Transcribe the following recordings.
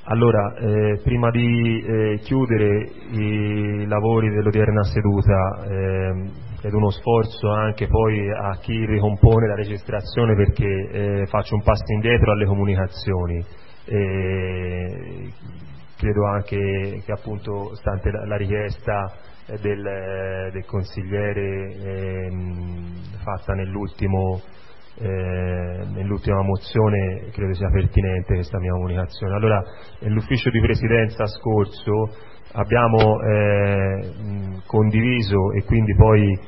Allora, prima di chiudere i lavori dell'odierna seduta, chiedo uno sforzo anche poi a chi ricompone la registrazione, perché faccio un passo indietro alle comunicazioni. Credo anche che appunto, stante la richiesta del consigliere fatta nell'ultima mozione, credo sia pertinente questa mia comunicazione. Allora, nell'ufficio di presidenza scorso abbiamo condiviso e quindi poi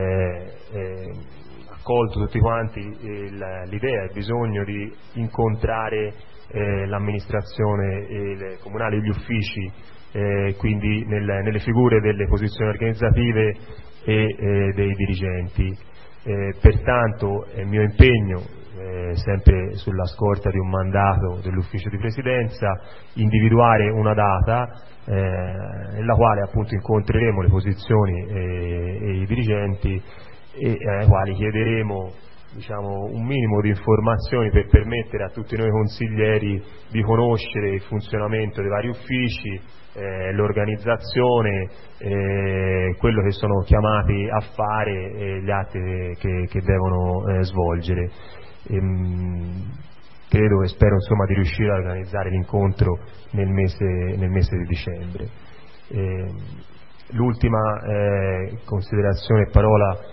accolto tutti quanti l'idea e il bisogno di incontrare l'amministrazione comunale e gli uffici, quindi nelle figure delle posizioni organizzative e dei dirigenti. Pertanto è mio impegno, sempre sulla scorta di un mandato dell'ufficio di presidenza, individuare una data nella quale appunto incontreremo le posizioni e i dirigenti, e ai quali chiederemo, diciamo, un minimo di informazioni per permettere a tutti noi consiglieri di conoscere il funzionamento dei vari uffici, l'organizzazione, quello che sono chiamati a fare, gli atti che devono svolgere. Credo e spero insomma di riuscire a organizzare l'incontro nel mese di dicembre. L'ultima considerazione e parola